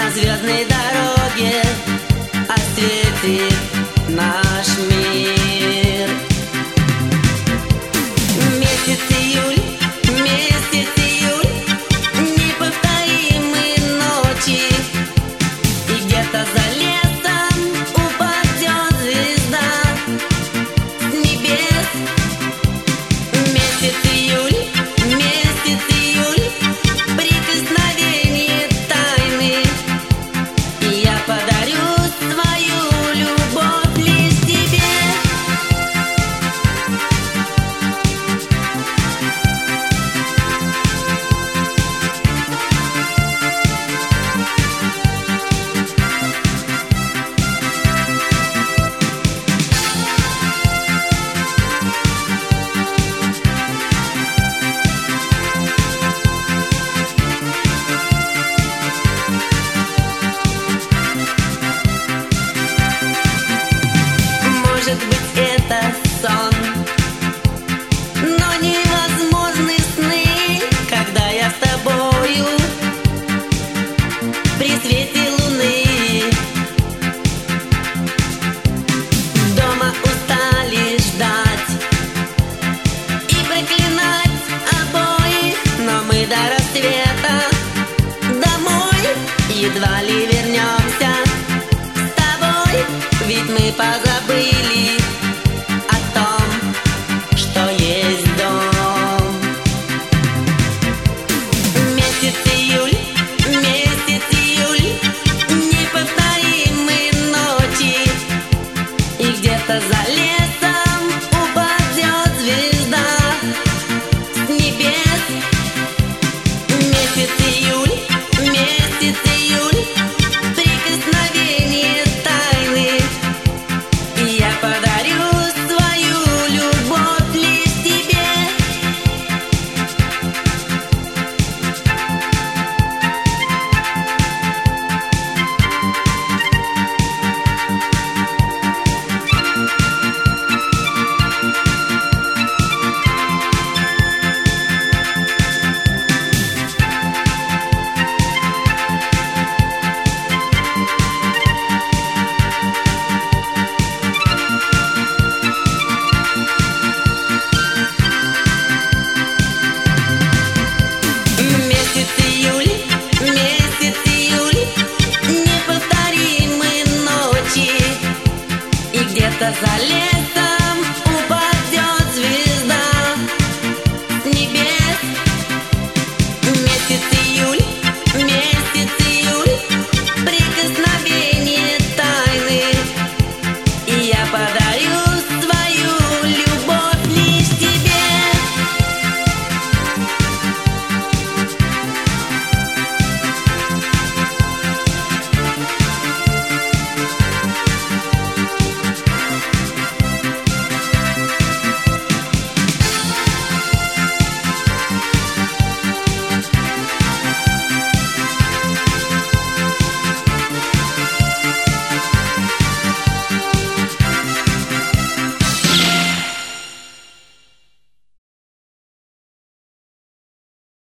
на звездной дороге осветит наш мир. Месяц июль, неповторимые ночи, и где-то за лесом упадет звезда с небес. Месяц июль, прикосновение тайны, и я подарю свою любовь лишь тебе. Может быть, это сон, но невозможны сны, когда я с тобою при свете луны. Дома устали ждать и проклинать обоих, но мы до рассвета домой едва ли вернемся с тобой, ведь мы позабыли о том, что есть дом. Месяц июль, неповторимые ночи, и где-то за лесом упадет звезда с небес. Месяц июль, прикосновение тайны, и я подарю свою любовь лишь тебе. Месяц июль, неповторимые ночи, и где-то за лесом